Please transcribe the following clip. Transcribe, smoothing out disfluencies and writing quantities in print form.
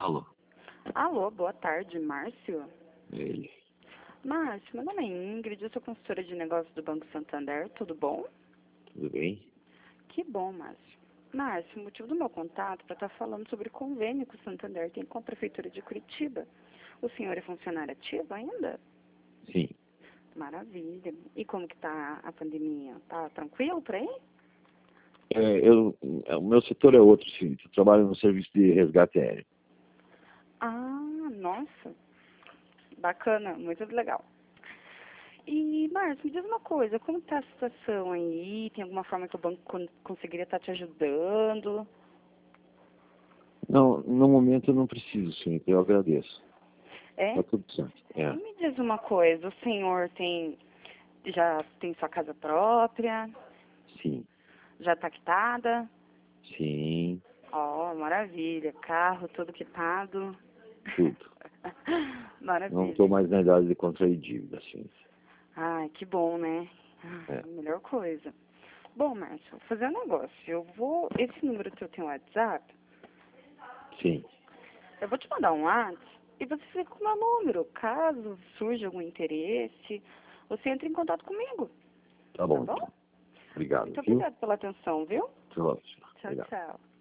Alô, Alô, boa tarde, Márcio. ele. Márcio, meu nome é Ingrid, eu sou consultora de negócios do Banco Santander, tudo bom? Tudo bem? Que bom, Márcio. Márcio, o motivo do meu contato é para estar falando sobre o convênio que o Santander tem com a Prefeitura de Curitiba. O senhor é funcionário ativo ainda? Sim. Maravilha. E como que tá a pandemia? Tá tranquilo por aí? O meu setor é outro, sim. Eu trabalho no serviço de resgate aéreo. Ah, nossa. Bacana, muito legal. E, Márcio, me diz uma coisa, como está a situação aí? Tem alguma forma que o banco conseguiria estar te ajudando? Não, no momento eu não preciso, sim. Eu agradeço. É? Tá tudo certo. E me diz uma coisa, o senhor já tem sua casa própria? Sim. Já está quitada? Sim. Ó, maravilha, carro todo quitado. Tudo. Não estou Maravilha. mais na idade de contrair dívida, sim. Ai, que bom, né? É. Melhor coisa. Bom, Márcio, vou fazer um negócio. Esse número que eu tenho WhatsApp, Sim. eu vou te mandar um WhatsApp e você fica com o meu número. Caso surja algum interesse, você entra em contato comigo. Tá Tá bom, bom? então. Obrigado, Muito viu? obrigada pela atenção, viu? Tchau. Tchau, Obrigado. tchau.